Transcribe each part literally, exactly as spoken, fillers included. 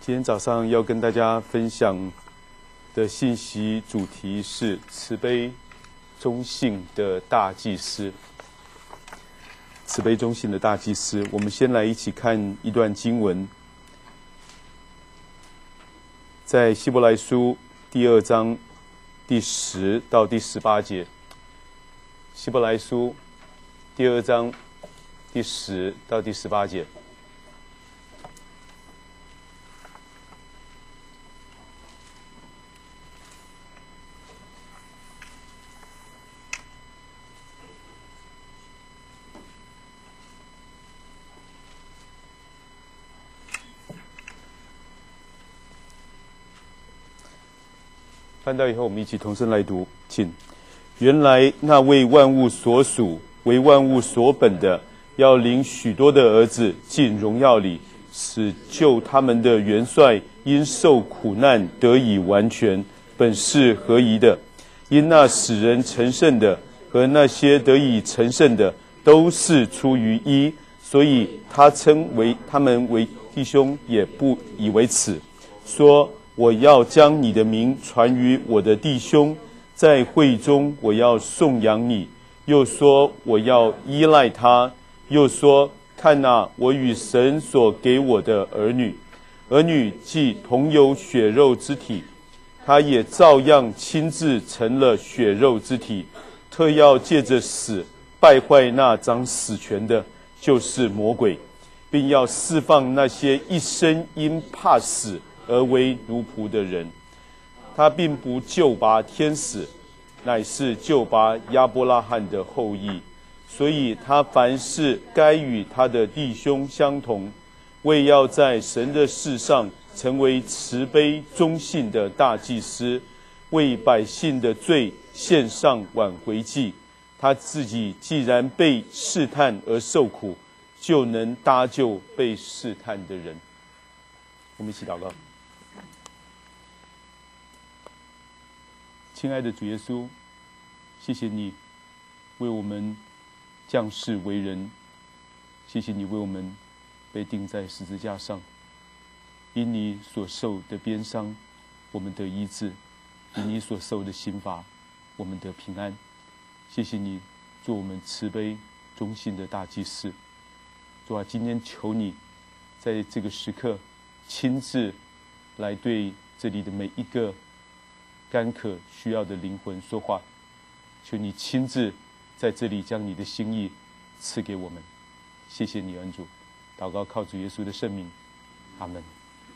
今天早上要跟大家分享的信息主题是慈悲忠信的大祭司。慈悲忠信的大祭司，我们先来一起看一段经文，在希伯来书第二章第十到第十八节。希伯来书第二章第十到第十八节。翻到以后，我们一起同声来读，请。原来那为万物所属、为万物所本的，要领许多的儿子进荣耀里，使救他们的元帅因受苦难得以完全，本是合宜的。因那使人成圣的和那些得以成圣的，都是出于一，所以他称为他们为弟兄，也不以为耻，说我要将你的名传于我的弟兄，在会中我要颂扬你。又说我要依赖他，又说看哪，我与神所给我的儿女，儿女既同有血肉之体，他也照样亲自成了血肉之体，特要借着死败坏那掌死权的，就是魔鬼，并要释放那些一生因怕死而为奴仆的人。他并不救拔天使，乃是救拔亚伯拉罕的后裔，所以他凡事该与他的弟兄相同，为要在神的事上成为慈悲忠信的大祭司，为百姓的罪献上挽回祭。他自己既然被试探而受苦，就能搭救被试探的人。我们一起祷告。亲爱的主耶稣，谢谢你为我们降世为人，谢谢你为我们被钉在十字架上，因你所受的鞭伤，我们得医治；因你所受的刑罚，我们得平安。谢谢你做我们慈悲忠信的大祭司。主啊，今天求你在这个时刻亲自来对这里的每一个干渴需要的灵魂说话，求你亲自在这里将你的心意赐给我们。谢谢你，恩主。祷告靠主耶稣的圣名，阿们。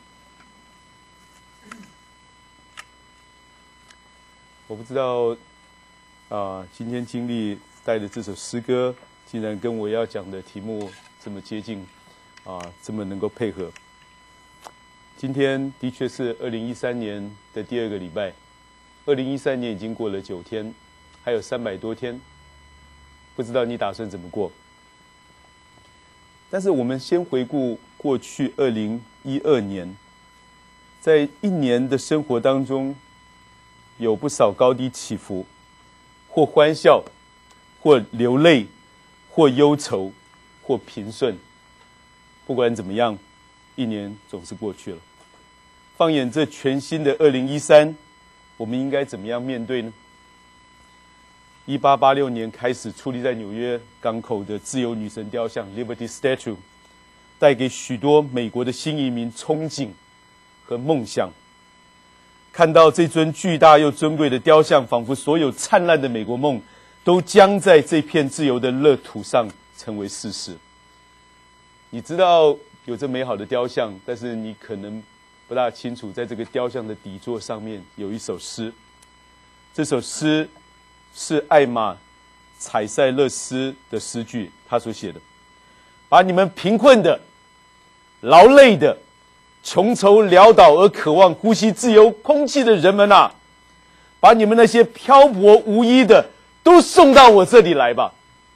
我不知道啊、呃，今天经历带的这首诗歌，竟然跟我要讲的题目这么接近，啊、呃，这么能够配合。今天的确是二零一三年的第二个礼拜。二零一三年已经过了九天，还有三百多天，不知道你打算怎么过？但是我们先回顾过去二零一二年，在一年的生活当中，有不少高低起伏，或欢笑，或流泪，或忧愁，或平顺。不管怎么样，一年总是过去了。放眼这全新的二零一三。我们应该怎么样面对呢？一八八六年开始矗立在纽约港口的自由女神雕像 Liberty Statue， 带给许多美国的新移民憧憬和梦想。看到这尊巨大又尊贵的雕像，仿佛所有灿烂的美国梦都将在这片自由的乐土上成为事实。你知道有这美好的雕像，但是你可能不大清楚，在这个雕像的底座上面有一首诗。这首诗是艾玛·采塞勒斯的诗句，他所写的：把你们贫困的、劳累的、穷愁潦倒而渴望呼吸自由空气的人们啊，把你们那些漂泊无依的都送到我这里来吧。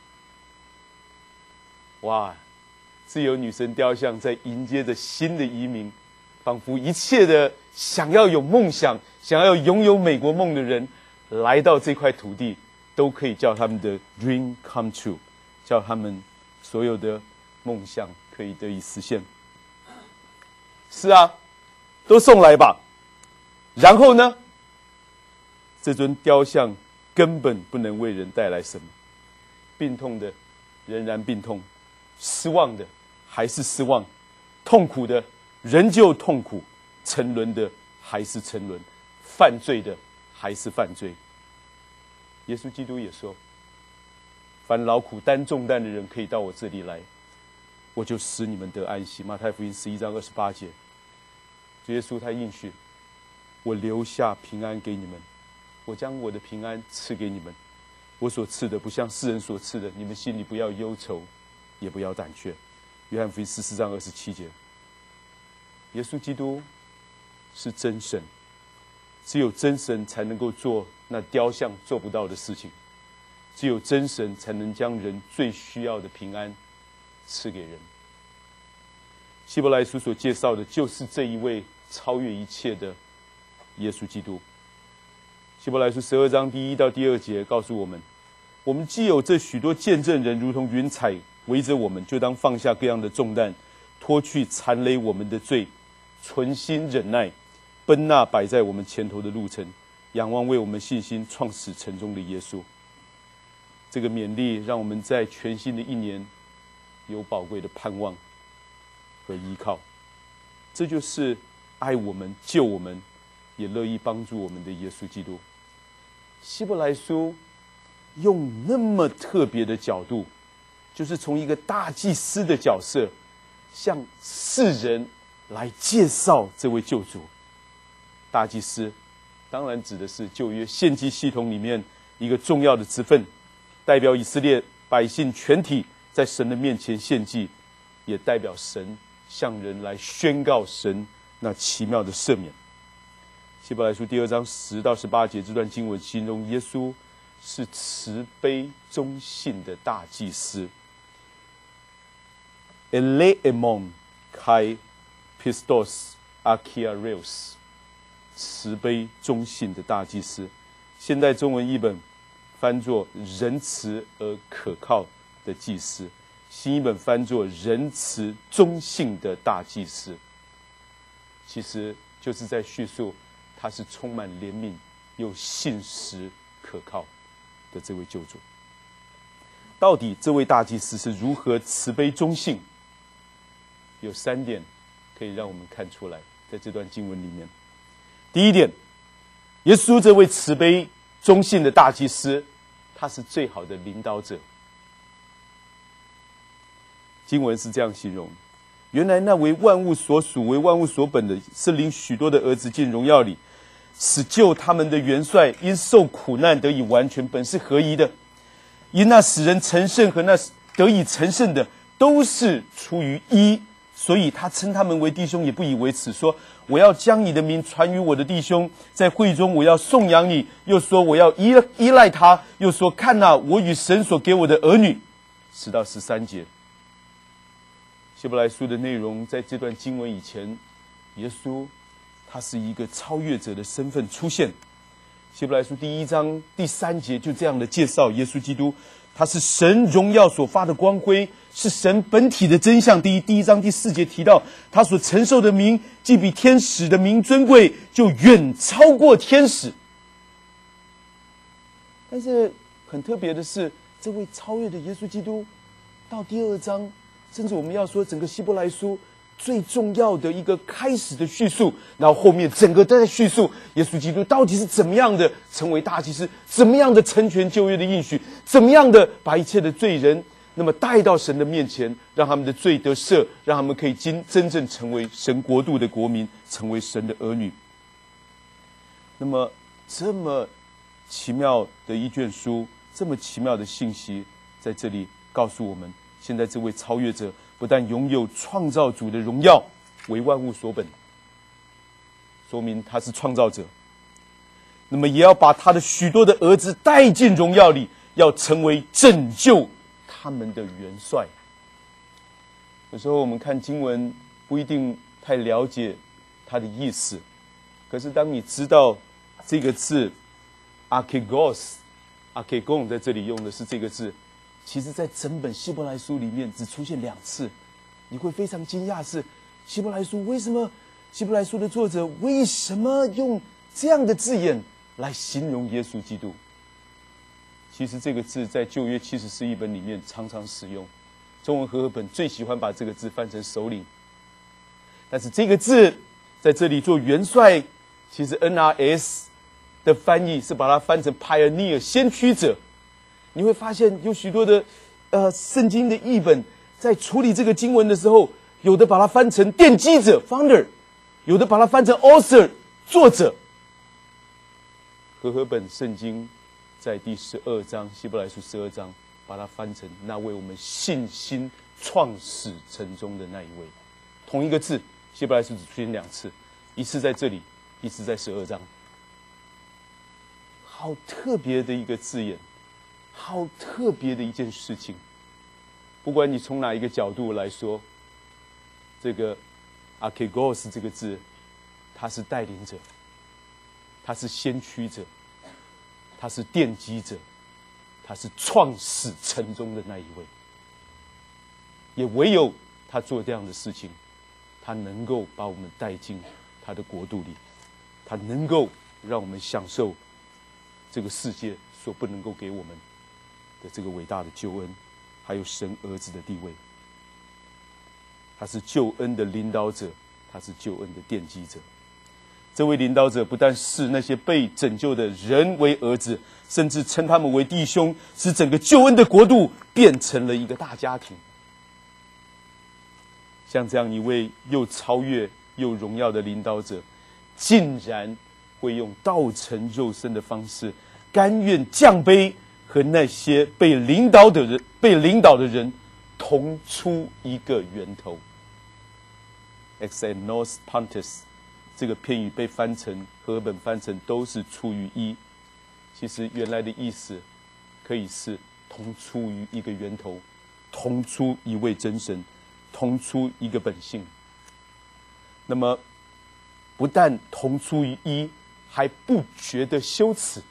哇，自由女神雕像在迎接着新的移民，仿佛一切的想要有梦想、想要拥有美国梦的人，来到这块土地，都可以叫他们的 dream come true， 叫他们所有的梦想可以得以实现。是啊， 都送来吧。然后呢，这尊雕像根本不能为人带来什么，病痛的仍然病痛，失望的还是失望，痛苦的仍旧痛苦，沉沦的还是沉沦，犯罪的还是犯罪。耶稣基督也说，凡劳苦担重担的人可以到我这里来，我就使你们得安息。马太福音十一章二十八节，主耶稣他应许，我留下平安给你们，我将我的平安赐给你们，我所赐的不像世人所赐的，你们心里不要忧愁，也不要胆怯。约翰福音十四章二十七节，耶稣基督是真神，只有真神才能够做那雕像做不到的事情，只有真神才能将人最需要的平安赐给人。希伯来书所介绍的就是这一位超越一切的耶稣基督。希伯来书十二章第一到第二节告诉我们，我们既有这许多见证人如同云彩围着我们，就当放下各样的重担，脱去缠累我们的罪，存心忍耐，奔那摆在我们前头的路程，仰望为我们信心创始成终的耶稣。这个勉励让我们在全新的一年有宝贵的盼望和依靠。这就是爱我们救我们也乐意帮助我们的耶稣基督。希伯来书用那么特别的角度，就是从一个大祭司的角色向世人来介绍这位救主。大祭司当然指的是旧约献祭系统里面一个重要的职分，代表以色列百姓全体在神的面前献祭，也代表神向人来宣告神那奇妙的赦免。希伯来书第二章十到十八节这段经文形容耶稣是慈悲忠信的大祭司。Eleemon kai pistos akiareos， 慈悲忠信的大祭司。现代中文译本翻作仁慈而可靠的祭司，新译本翻作仁慈忠信的大祭司。其实就是在叙述他是充满怜悯又信实可靠的这位救主。到底这位大祭司是如何慈悲忠信？有三点可以让我们看出来，在这段经文里面。第一点，耶稣这位慈悲忠信的大祭司，他是最好的领导者。经文是这样形容：原来那为万物所属、为万物所本的，是领许多的儿子进荣耀里，使救他们的元帅因受苦难得以完全，本是合宜的。因那使人成圣和那得以成圣的，都是出于一，所以他称他们为弟兄，也不以为耻，说我要将你的名传于我的弟兄，在会中我要颂扬你。又说我要依依赖他，又说看哪，我与神所给我的儿女。十到十三节。希伯来书的内容，在这段经文以前，耶稣他是一个超越者的身份出现。希伯来书第一章第三节就这样的介绍耶稣基督，他是神荣耀所发的光辉，是神本体的真相。第一第一章第四节提到，他所承受的名，既比天使的名尊贵，就远超过天使。但是很特别的是，这位超越的耶稣基督，到第二章，甚至我们要说整个希伯来书最重要的一个开始的叙述，然后后面整个都在叙述耶稣基督到底是怎么样的成为大祭司，怎么样的成全旧约的应许，怎么样的把一切的罪人那么带到神的面前，让他们的罪得赦，让他们可以真真正成为神国度的国民，成为神的儿女。那么这么奇妙的一卷书，这么奇妙的信息，在这里告诉我们，现在这位超越者不但拥有创造主的荣耀，为万物所本，说明他是创造者，那么也要把他的许多的儿子带进荣耀里，要成为拯救他们的元帅。有时候我们看经文不一定太了解它的意思，可是当你知道这个字 archegos archegon 在这里用的是这个字，其实在整本希伯来书里面只出现两次，你会非常惊讶，是希伯来书为什么希伯来书的作者为什么用这样的字眼来形容耶稣基督？其实这个字在旧约七十四译本里面常常使用，中文和合本最喜欢把这个字翻成首领。但是这个字在这里做元帅，其实 N R S 的翻译是把它翻成 pioneer 先驱者。你会发现有许多的呃圣经的译本在处理这个经文的时候，有的把它翻成奠基者 founder， 有的把它翻成 author 作者。和合本圣经在第十二章希伯来书十二章把它翻成那为我们信心创始成终的那一位。同一个字希伯来书只出现两次，一次在这里，一次在十二章。好特别的一个字眼，好特别的一件事情。不管你从哪一个角度来说，这个 archegos 这个字，它是带领者，他是先驱者，他是奠基者，他是创始成终的那一位。也唯有他做这样的事情，他能够把我们带进他的国度里，他能够让我们享受这个世界所不能够给我们的这个伟大的救恩，还有神儿子的地位。他是救恩的领导者，他是救恩的奠基者。这位领导者不但视那些被拯救的人为儿子，甚至称他们为弟兄，使整个救恩的国度变成了一个大家庭。像这样一位又超越又荣耀的领导者，竟然会用道成肉身的方式，甘愿降卑，和那些被领导的人、被领导的人同出一个源头。ex nos pontus 这个片语被翻成和合本翻成都是出于一，其实原来的意思可以是同出于一个源头，同出一位真神，同出一个本性。那么不但同出于一，还不觉得羞耻。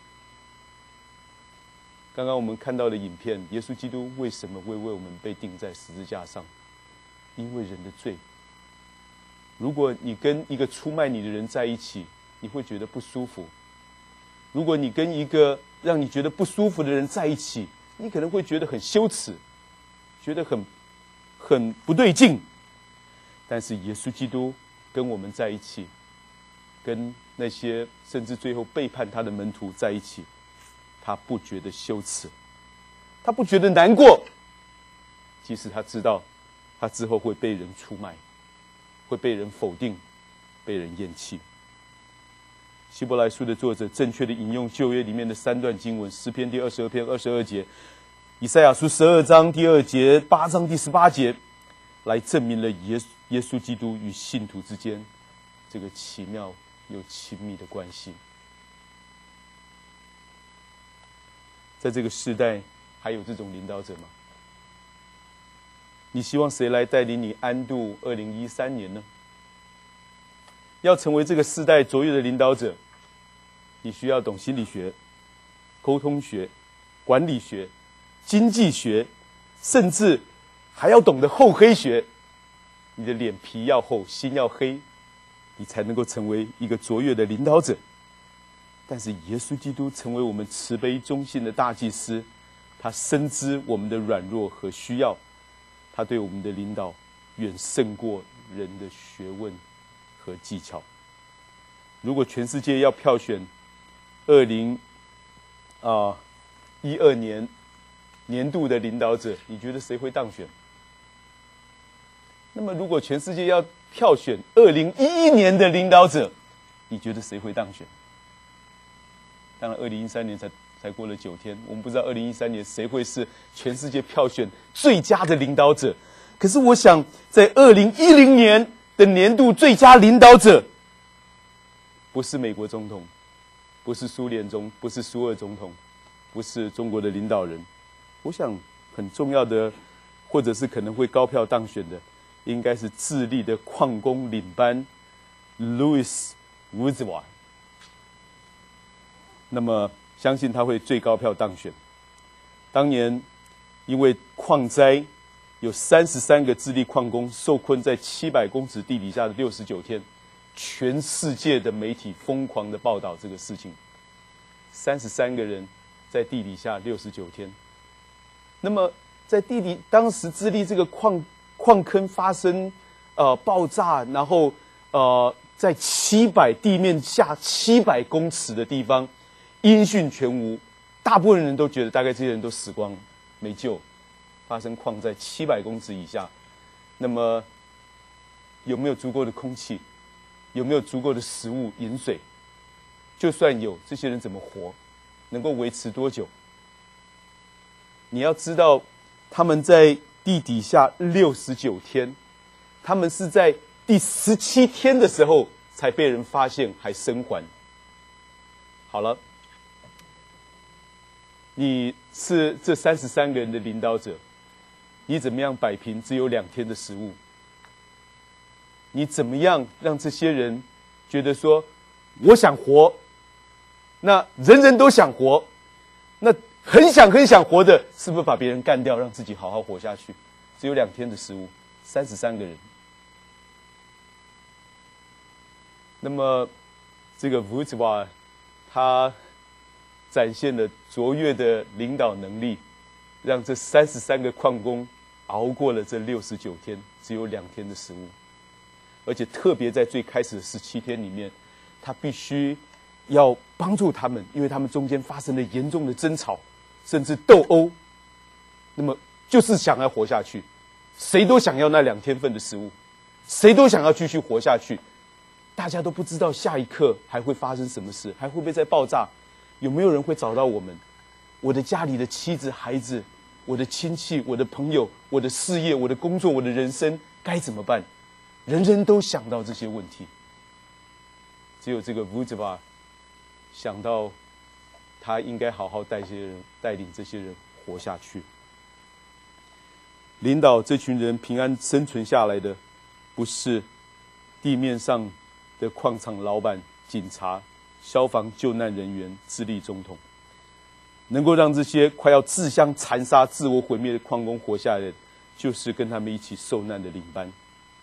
刚刚我们看到的影片，耶稣基督为什么会为我们被钉在十字架上？因为人的罪。如果你跟一个出卖你的人在一起，你会觉得不舒服；如果你跟一个让你觉得不舒服的人在一起，你可能会觉得很羞耻，觉得很很不对劲。但是耶稣基督跟我们在一起，跟那些甚至最后背叛他的门徒在一起，他不觉得羞耻，他不觉得难过，即使他知道他之后会被人出卖，会被人否定，被人厌弃。希伯来书的作者正确的引用旧约里面的三段经文：诗篇第二十二篇二十二节，以赛亚书十二章第二节，八章第十八节，来证明了耶稣耶稣基督与信徒之间这个奇妙又亲密的关系。在这个世代，还有这种领导者吗？你希望谁来带领你安度二零一三年呢？要成为这个世代卓越的领导者，你需要懂心理学、沟通学、管理学、经济学，甚至还要懂得厚黑学。你的脸皮要厚，心要黑，你才能够成为一个卓越的领导者。但是耶稣基督成为我们慈悲忠信的大祭司，他深知我们的软弱和需要，他对我们的领导远胜过人的学问和技巧。如果全世界要票选二零啊一二年年度的领导者，你觉得谁会当选？那么如果全世界要票选二零一一年的领导者，你觉得谁会当选？当然二零一三年才才过了九天，我们不知道二零一三年谁会是全世界票选最佳的领导者。可是我想在二零一零年的年度最佳领导者，不是美国总统，不是苏联总，不是苏俄总统，不是中国的领导人。我想很重要的，或者是可能会高票当选的，应该是智利的矿工领班 Louis Wurzwa。那么相信他会最高票当选。当年因为矿灾，有三十三个智利矿工受困在七百公尺地底下的六十九天， 全世界的媒体疯狂的报道这个事情。三十三个人在地底下六十九天。那么在地底当时智利这个矿矿坑发生呃爆炸，然后呃在七百地面下七百公尺的地方音讯全无，大部分人都觉得大概这些人都死光了，没救。发生矿在七百公尺以下，那么有没有足够的空气？有没有足够的食物、饮水？就算有，这些人怎么活？能够维持多久？你要知道，他们在地底下六十九天，他们是在第十七天的时候才被人发现，还生还。好了，你是这三十三个人的领导者，你怎么样摆平只有两天的食物？你怎么样让这些人觉得说，我想活？那人人都想活，那很想很想活的，是不是把别人干掉，让自己好好活下去？只有两天的食物，三十三个人。那么，这个乌兹瓦，他展现了卓越的领导能力，让这三十三个矿工熬过了这六十九天，只有两天的食物。而且特别在最开始的十七天里面，他必须要帮助他们，因为他们中间发生了严重的争吵，甚至斗殴。那么就是想要活下去，谁都想要那两天份的食物，谁都想要继续活下去。大家都不知道下一刻还会发生什么事，还会不会再爆炸？有没有人会找到我们？我的家里的妻子、孩子，我的亲戚、我的朋友、我的事业、我的工作、我的人生该怎么办？人人都想到这些问题，只有这个乌兹瓦想到，他应该好好带这些人，带领这些人活下去。领导这群人平安生存下来的，不是地面上的矿场老板、警察、消防救难人员、智利总统，能够让这些快要自相残杀、自我毁灭的矿工活下来的，就是跟他们一起受难的领班。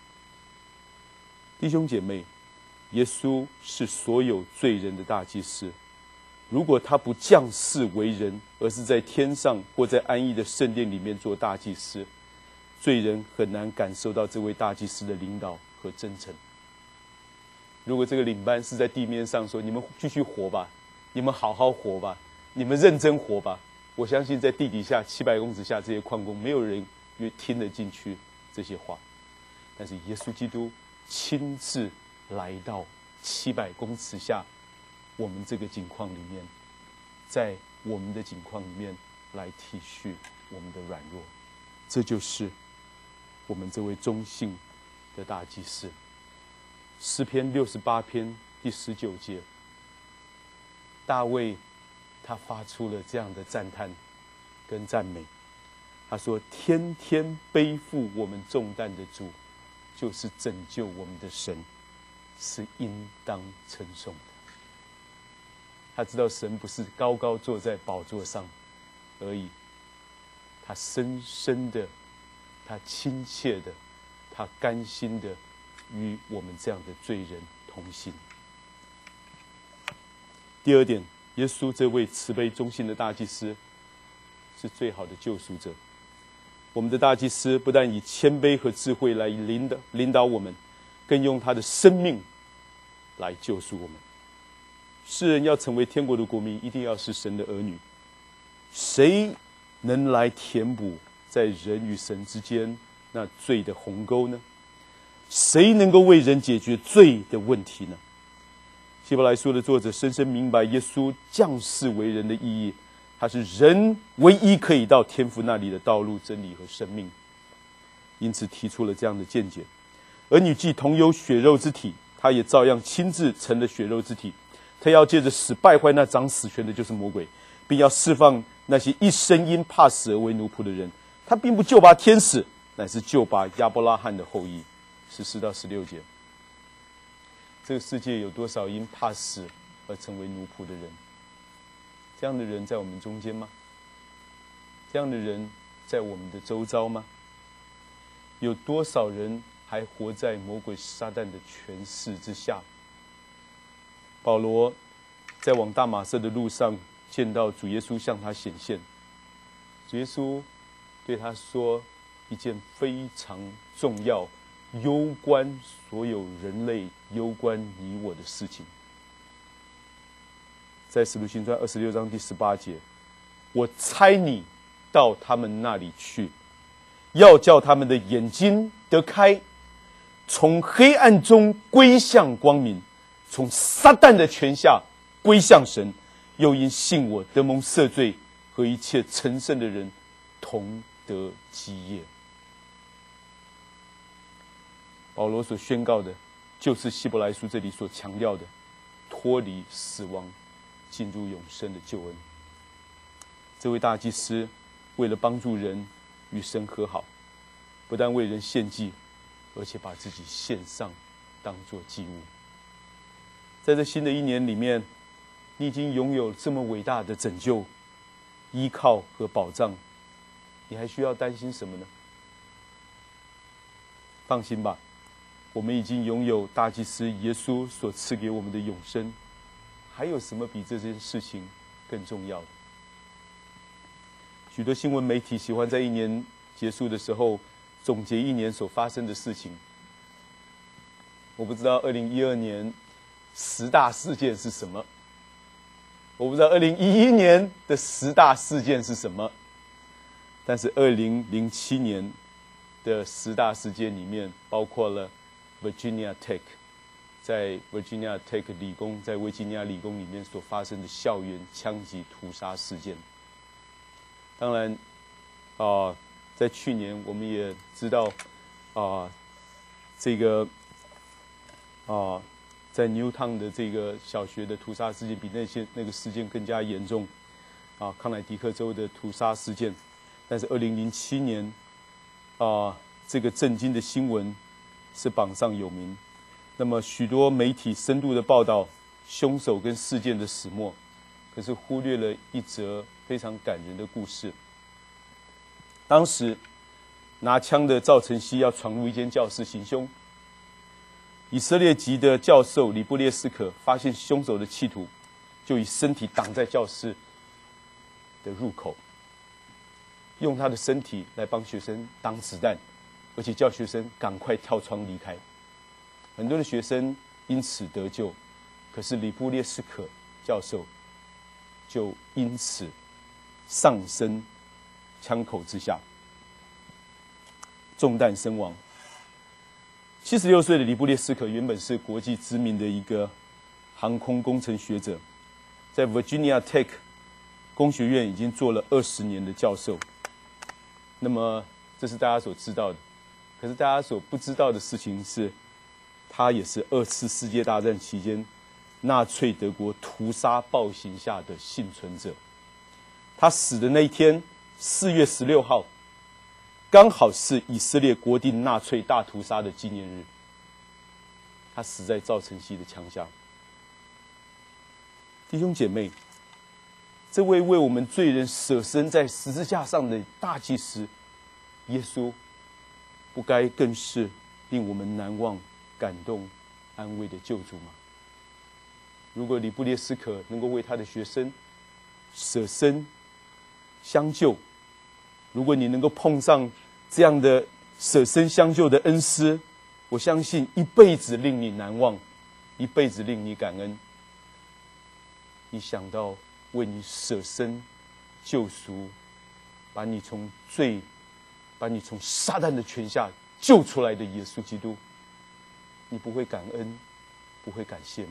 弟兄姐妹，耶稣是所有罪人的大祭司。如果他不降世为人，而是在天上或在安逸的圣殿里面做大祭司，罪人很难感受到这位大祭司的领导和真诚。如果这个领班是在地面上说：“你们继续活吧，你们好好活吧，你们认真活吧。”我相信在地底下七百公尺下这些矿工，没有人愿听得进去这些话。但是耶稣基督亲自来到七百公尺下我们这个境况里面，在我们的境况里面来体恤我们的软弱，这就是我们这位忠信的大祭司。诗篇六十八篇第十九节，大卫他发出了这样的赞叹跟赞美，他说：“天天背负我们重担的主，就是拯救我们的神，是应当称颂的。”他知道神不是高高坐在宝座上而已，他深深的，他亲切的，他甘心的与我们这样的罪人同行。第二点，耶稣这位慈悲忠信的大祭司是最好的救赎者。我们的大祭司不但以谦卑和智慧来领导领导我们，更用他的生命来救赎我们。世人要成为天国的国民，一定要是神的儿女。谁能来填补在人与神之间那罪的鸿沟呢？谁能够为人解决罪的问题呢？希伯来书的作者深深明白耶稣降世为人的意义，他是人唯一可以到天父那里的道路、真理和生命，因此提出了这样的见解：儿女既同有血肉之体，他也照样亲自成了血肉之体。他要借着死败坏那掌死权的，就是魔鬼，并要释放那些一生因怕死而为奴仆的人。他并不救拔天使，乃是救拔亚伯拉罕的后裔。十四到十六节，这个世界有多少因怕死而成为奴仆的人？这样的人在我们中间吗？这样的人在我们的周遭吗？有多少人还活在魔鬼撒旦的权势之下。保罗在往大马色的路上，见到主耶稣向他显现，主耶稣对他说一件非常重要、攸关所有人类、攸关你我的事情。在使徒行传二十六章第十八节，我差你到他们那里去，要叫他们的眼睛得开，从黑暗中归向光明，从撒旦的权下归向神，又因信我得蒙赦罪，和一切成圣的人同得基业。保罗所宣告的，就是希伯来书这里所强调的，脱离死亡，进入永生的救恩。这位大祭司为了帮助人与神和好，不但为人献祭，而且把自己献上，当作祭物。在这新的一年里面，你已经拥有这么伟大的拯救、依靠和保障，你还需要担心什么呢？放心吧，我们已经拥有大祭司耶稣所赐给我们的永生，还有什么比这件事情更重要的？许多新闻媒体喜欢在一年结束的时候总结一年所发生的事情。我不知道二零一二年十大事件是什么，我不知道二零一一年的十大事件是什么，但是二零零七年的十大事件里面包括了 Virginia Tech， 在 Virginia Tech 理工，在维吉尼亚理工里面所发生的校园枪击屠杀事件。当然，啊、呃，在去年我们也知道，啊、呃，这个，啊、呃，在 Newtown 的这个小学的屠杀事件比那些那个事件更加严重，啊、呃，康乃狄克州的屠杀事件。但是二零零七年，啊、呃，这个震惊的新闻是榜上有名。那么许多媒体深度的报道凶手跟事件的始末，可是忽略了一则非常感人的故事。当时拿枪的赵晨曦要闯入一间教室行凶，以色列籍的教授里布列斯可发现凶手的企图，就以身体挡在教室的入口，用他的身体来帮学生挡子弹，而且叫学生赶快跳窗离开。很多的学生因此得救，可是里布列斯可教授就因此丧生枪口之下，中弹身亡。七十六岁的里布列斯可原本是国际知名的一个航空工程学者，在 Virginia Tech 工学院已经做了二十年的教授。那么这是大家所知道的，可是大家所不知道的事情是，他也是二次世界大战期间纳粹德国屠杀暴行下的幸存者。他死的那一天，四月十六号，刚好是以色列国定纳粹大屠杀的纪念日。他死在赵晨曦的枪下。弟兄姐妹，这位为我们罪人舍身在十字架上的大祭司耶稣，不该更是令我们难忘、感动、安慰的救主吗？如果里布列斯可能够为他的学生舍身相救，如果你能够碰上这样的舍身相救的恩师，我相信一辈子令你难忘，一辈子令你感恩。你想到为你舍身救赎，把你从罪，把你从撒旦的权下救出来的耶稣基督，你不会感恩，不会感谢吗？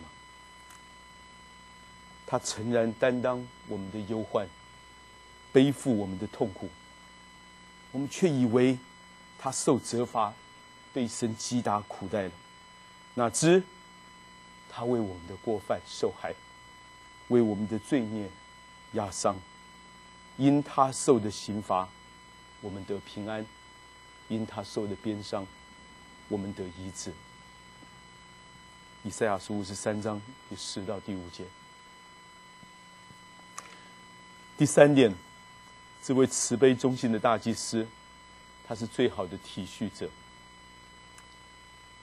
他诚然担当我们的忧患，背负我们的痛苦，我们却以为他受责罚，被神击打苦待了。哪知他为我们的过犯受害，为我们的罪孽压伤。因他受的刑罚，我们得平安；因他受的鞭伤，我们得医治。以赛亚书五十三章第四到第五节。第三点，这位慈悲忠信的大祭司，他是最好的体恤者。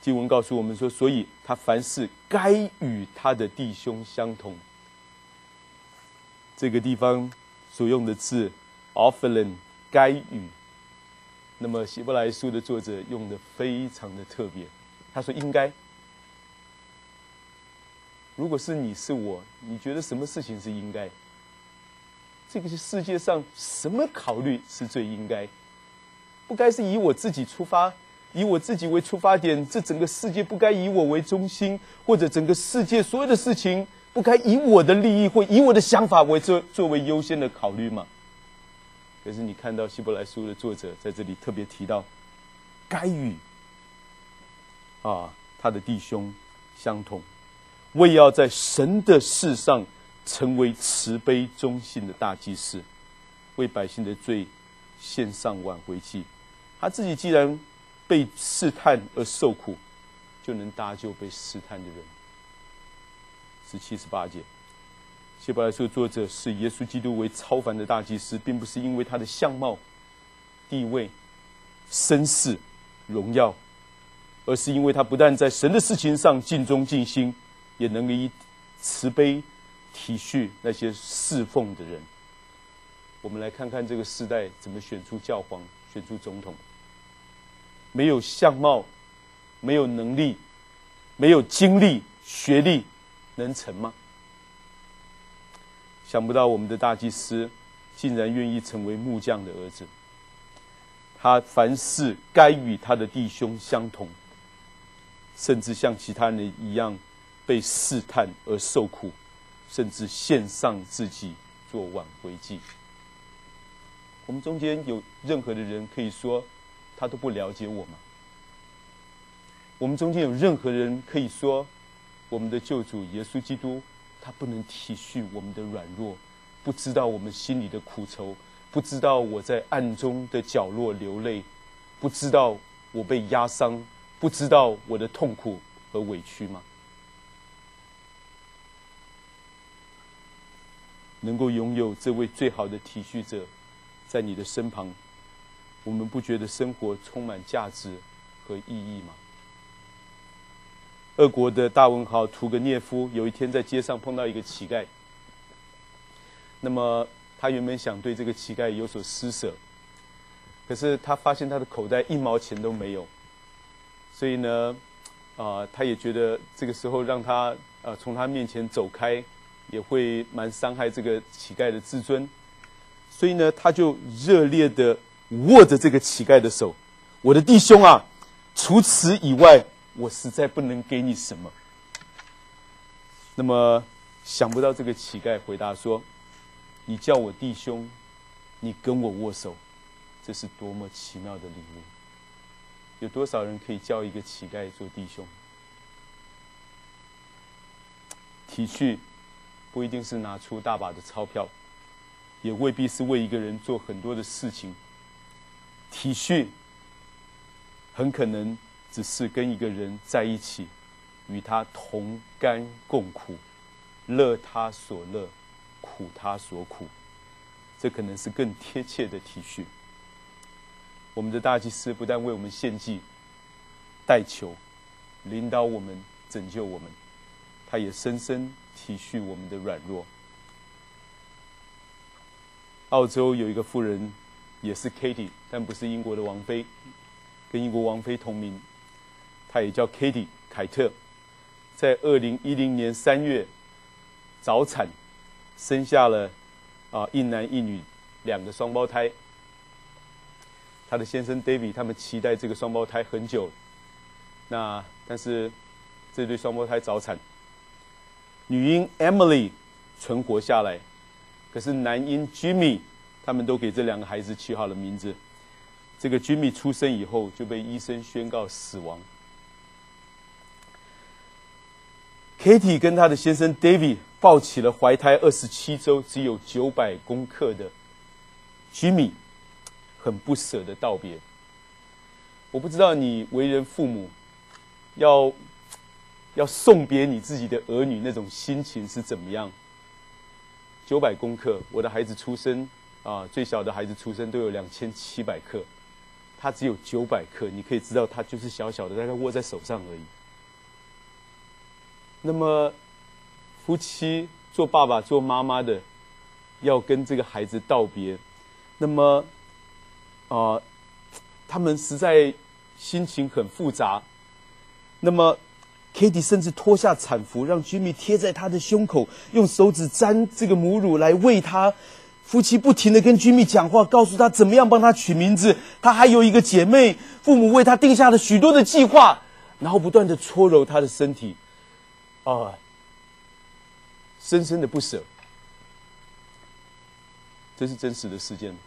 经文告诉我们说，所以他凡事该与他的弟兄相同。这个地方所用的字 ，ophilen 该与。那么希伯来书的作者用的非常的特别，他说应该。如果是你是我，你觉得什么事情是应该？这个是世界上什么考虑是最应该？不该是以我自己出发，以我自己为出发点，这整个世界不该以我为中心，或者整个世界所有的事情不该以我的利益或以我的想法为作作为优先的考虑吗？可是你看到希伯来书的作者在这里特别提到，该与啊他的弟兄相同，为要在神的事上成为慈悲忠信的大祭司，为百姓的罪献上挽回祭。他自己既然被试探而受苦，就能搭救被试探的人。十七、十八节，希伯来书作者视耶稣基督为超凡的大祭司，并不是因为他的相貌、地位、身世、荣耀，而是因为他不但在神的事情上尽忠尽心，也能以慈悲体恤那些侍奉的人。我们来看看这个时代怎么选出教皇、选出总统。没有相貌，没有能力，没有经历、学历，能成吗？想不到我们的大祭司竟然愿意成为木匠的儿子。他凡事该与他的弟兄相同，甚至像其他人一样被试探而受苦，甚至献上自己做挽回祭。我们中间有任何的人可以说他都不了解我吗？我们中间有任何人可以说我们的救主耶稣基督他不能体恤我们的软弱，不知道我们心里的苦愁，不知道我在暗中的角落流泪，不知道我被压伤，不知道我的痛苦和委屈吗？能够拥有这位最好的体恤者在你的身旁，我们不觉得生活充满价值和意义吗？俄国的大文豪屠格涅夫有一天在街上碰到一个乞丐，那么他原本想对这个乞丐有所施舍，可是他发现他的口袋一毛钱都没有，所以呢，啊、呃，他也觉得这个时候让他呃从他面前走开，也会蛮伤害这个乞丐的自尊，所以呢，他就热烈的握着这个乞丐的手，我的弟兄啊，除此以外，我实在不能给你什么。那么想不到这个乞丐回答说，你叫我弟兄，你跟我握手，这是多么奇妙的礼物。有多少人可以叫一个乞丐做弟兄？体恤不一定是拿出大把的钞票，也未必是为一个人做很多的事情。体恤很可能只是跟一个人在一起，与他同甘共苦，乐他所乐，苦他所苦，这可能是更贴切的体恤。我们的大祭司不但为我们献祭、代求、领导我们、拯救我们，他也深深体恤我们的软弱。澳洲有一个妇人，也是 Katie， 但不是英国的王妃，跟英国王妃同名，她也叫 Katie 凯特，在二零一零年三月早产，生下了啊一男一女两个双胞胎。她的先生 David 他们期待这个双胞胎很久，那但是这对双胞胎早产，女婴 Emily 存活下来，可是男婴 Jimmy 他们都给这两个孩子起好了名字。这个 Jimmy 出生以后就被医生宣告死亡。Katie 跟她的先生 David 抱起了怀胎二十七周只有九百公克的 Jimmy， 很不舍的道别。我不知道你为人父母要要送别你自己的儿女那种心情是怎么样。九百公克，我的孩子出生啊，最小的孩子出生都有两千七百克， 它只有九百克，你可以知道它就是小小的，大概握在手上而已。那么夫妻做爸爸做妈妈的要跟这个孩子道别，那么啊、呃，他们实在心情很复杂。那么 Katie 甚至脱下产服，让 Jimmy 贴在他的胸口，用手指沾这个母乳来喂他。夫妻不停地跟 Jimmy 讲话，告诉他怎么样帮他取名字。他还有一个姐妹，父母为他定下了许多的计划，然后不断地搓揉他的身体，啊、呃，深深的不舍。这是真实的事件。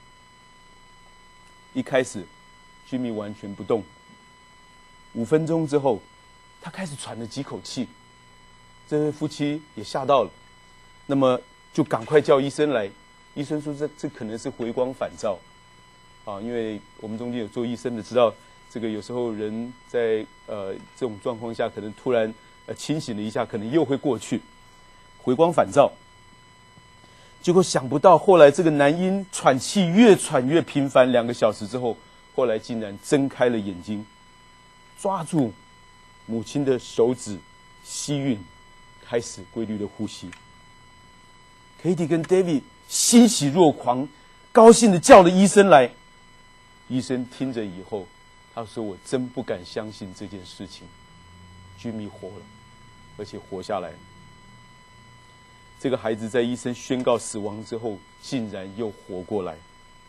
一开始 Jimmy 完全不动，五分钟之后他开始喘了几口气，这对夫妻也吓到了，那么就赶快叫医生来。医生说这这可能是回光返照啊，因为我们中间有做医生的知道，这个有时候人在呃这种状况下可能突然呃清醒了一下，可能又会过去，回光返照。结果想不到后来这个男婴喘气越喘越频繁，两个小时之后，后来竟然睁开了眼睛，抓住母亲的手指吸吮，开始规律的呼吸。Katie 跟 David 欣喜若狂，高兴的叫了医生来。医生听着以后，他说：“我真不敢相信这件事情。Jimmy 活了，而且活下来了。这个孩子在医生宣告死亡之后，竟然又活过来。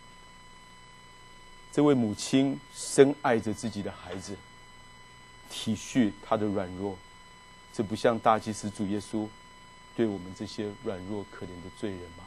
这位母亲深爱着自己的孩子，体恤他的软弱。这不像大祭司主耶稣对我们这些软弱可怜的罪人吗？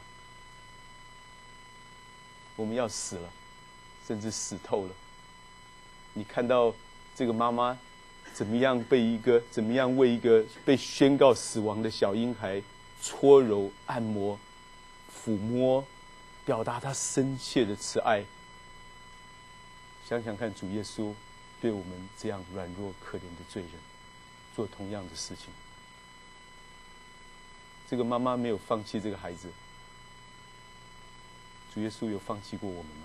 我们要死了，甚至死透了。你看到这个妈妈怎么样被一个怎么样为一个被宣告死亡的小婴孩搓揉、按摩、抚摸，表达他深切的慈爱。想想看，主耶稣对我们这样软弱可怜的罪人做同样的事情。这个妈妈没有放弃这个孩子，主耶稣有放弃过我们吗？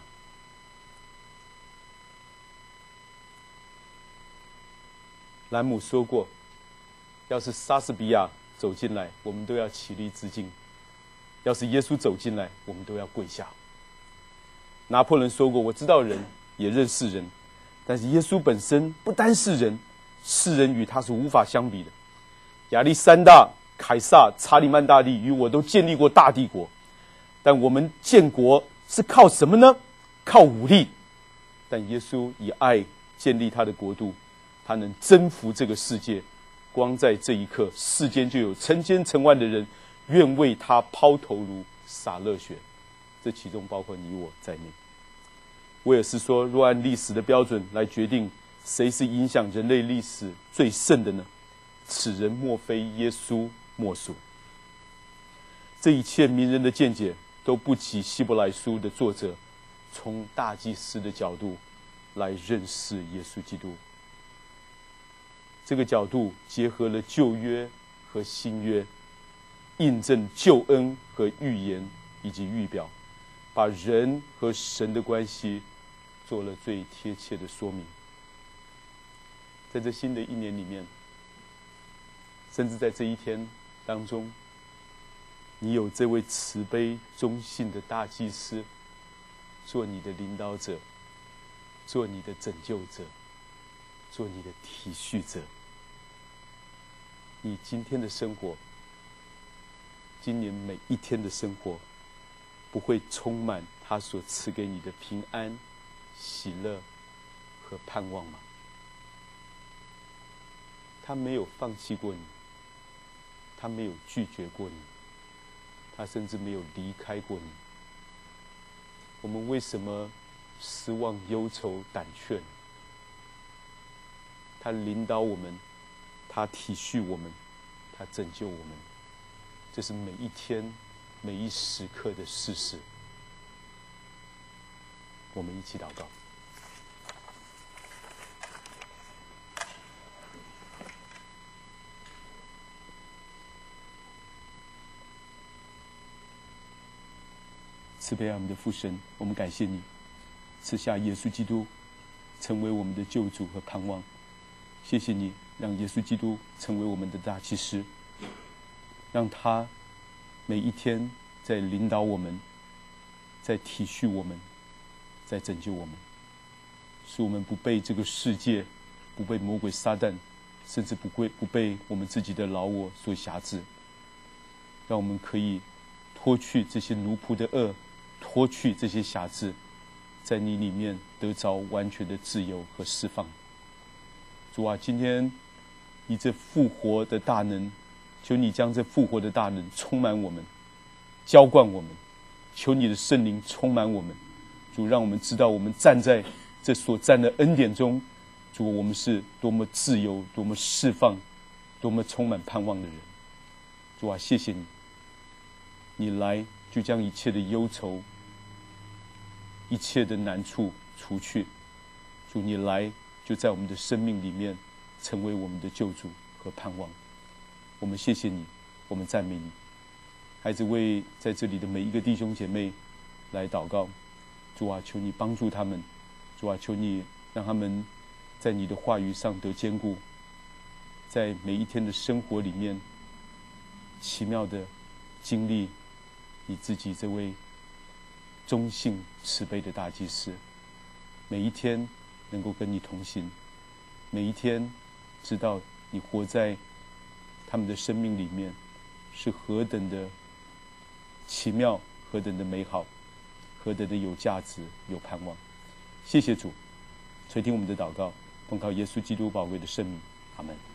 兰姆说过，要是莎士比亚走进来，我们都要起立致敬；要是耶稣走进来，我们都要跪下。拿破仑说过，我知道人，也认识人，但是耶稣本身不单是人，世人与他是无法相比的。亚历山大、凯撒、查理曼大帝与我都建立过大帝国，但我们建国是靠什么呢？靠武力。但耶稣以爱建立他的国度，他能征服这个世界。光在这一刻，世间就有成千成万的人愿为他抛头颅、洒热血，这其中包括你我在内。威尔斯说，若按历史的标准来决定谁是影响人类历史最甚的呢？此人莫非耶稣莫属。这一切名人的见解都不及希伯来书的作者从大祭司的角度来认识耶稣基督。这个角度结合了旧约和新约，印证救恩和预言以及预表，把人和神的关系做了最贴切的说明。在这新的一年里面，甚至在这一天当中，你有这位慈悲忠信的大祭司做你的领导者，做你的拯救者，做你的体恤者。你今天的生活，今年每一天的生活，不会充满他所赐给你的平安、喜乐和盼望吗？他没有放弃过你，他没有拒绝过你，他甚至没有离开过你。我们为什么失望、忧愁、胆怯？他领导我们，他体恤我们，他拯救我们，这是每一天、每一时刻的事实。我们一起祷告。慈悲爱我们的父神，我们感谢你赐下耶稣基督成为我们的救主和盼望。谢谢你，让耶稣基督成为我们的大祭司，让他每一天在领导我们，在体恤我们，在拯救我们，使我们不被这个世界，不被魔鬼撒旦，甚至不被不被我们自己的老我所辖制，让我们可以脱去这些奴仆的恶，脱去这些辖制，在你里面得着完全的自由和释放。主啊，今天你这复活的大能，求你将这复活的大能充满我们，浇灌我们，求你的圣灵充满我们。主，让我们知道我们站在这所站的恩典中，主，我们是多么自由，多么释放，多么充满盼望的人。主啊，谢谢你，你来就将一切的忧愁，一切的难处除去。主，你来就在我们的生命里面成为我们的救主和盼望。我们谢谢你，我们赞美你。孩子为在这里的每一个弟兄姐妹来祷告。主啊，求你帮助他们。主啊，求你让他们在你的话语上得坚固，在每一天的生活里面奇妙的经历你自己这位忠信慈悲的大祭司，每一天能够跟你同行，每一天知道你活在他们的生命里面是何等的奇妙，何等的美好，何等的有价值，有盼望。谢谢主，垂听我们的祷告，奉靠耶稣基督宝贵的圣名，阿们。